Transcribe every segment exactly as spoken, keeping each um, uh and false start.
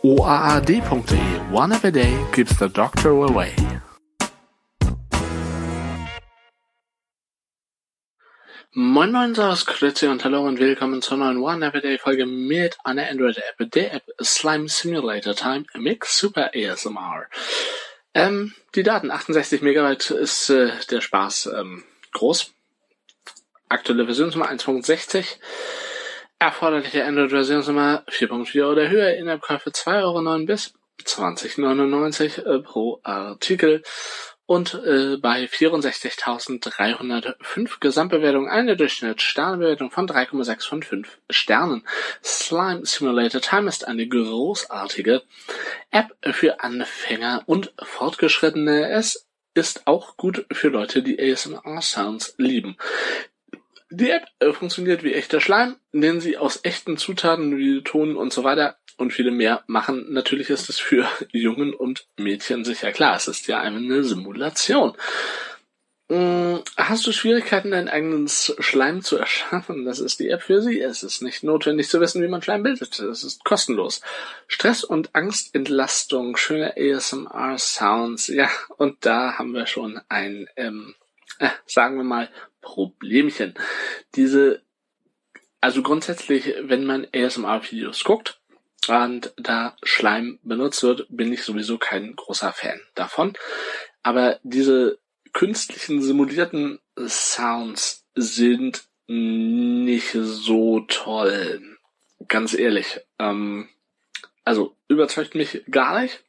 o a a d punkt d e. One app a day keeps the doctor away. Moin Moin, Servus, Grüezi und Hallo und willkommen zur neuen One App a Day Folge mit einer Android-App, der App Slime Simulator Time Mix Super A S M R. Ähm, die Daten, achtundsechzig Megabyte ist äh, der Spaß ähm, groß. Aktuelle Versionsnummer eins Punkt sechzig. Erforderliche Android-Versionsnummer vier Punkt vier oder höher. In-App-Käufe zwei Euro neun bis zwanzig neunundneunzig äh, pro Artikel. Und äh, bei vierundsechzigtausenddreihundertfünf Gesamtbewertung eine Durchschnittssternebewertung von drei Komma sechs von fünf Sternen. Slime Simulator Time ist eine großartige App für Anfänger und Fortgeschrittene. Es ist auch gut für Leute, die A S M R-Sounds lieben. Die App äh, funktioniert wie echter Schleim, den sie aus echten Zutaten wie Ton und so weiter und viele mehr machen. Natürlich ist es für Jungen und Mädchen sicher klar. Es ist ja eine Simulation. Hm, hast du Schwierigkeiten, deinen eigenen Schleim zu erschaffen? Das ist die App für sie. Es ist nicht notwendig zu wissen, wie man Schleim bildet. Es ist kostenlos. Stress- und Angstentlastung, schöne A S M R-Sounds. Ja, und da haben wir schon ein, ähm, äh, sagen wir mal, Problemchen. Diese, also grundsätzlich, wenn man A S M R-Videos guckt und da Schleim benutzt wird, bin ich sowieso kein großer Fan davon. Aber diese künstlichen, simulierten Sounds sind nicht so toll. Ganz ehrlich. Ähm, also überzeugt mich gar nicht.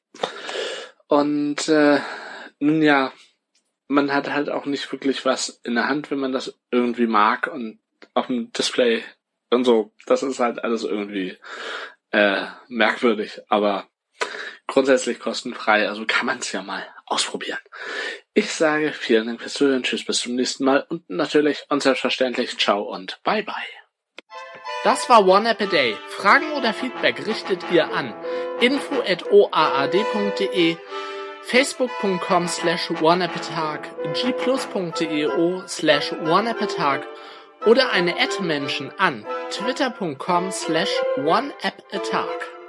Und äh, nun ja, man hat halt auch nicht wirklich was in der Hand, wenn man das irgendwie mag, und auf dem Display und so, das ist halt alles irgendwie äh, merkwürdig, aber grundsätzlich kostenfrei, also kann man es ja mal ausprobieren. Ich sage vielen Dank fürs Zuhören, tschüss, bis zum nächsten Mal und natürlich und selbstverständlich ciao und bye bye. Das war One App a Day. Fragen oder Feedback richtet ihr an info at o a a d punkt d e, facebook punkt com slash oneappatag, gplus punkt d e slash oneappatag oder eine Ad-Menschen an twitter punkt com slash oneappatag.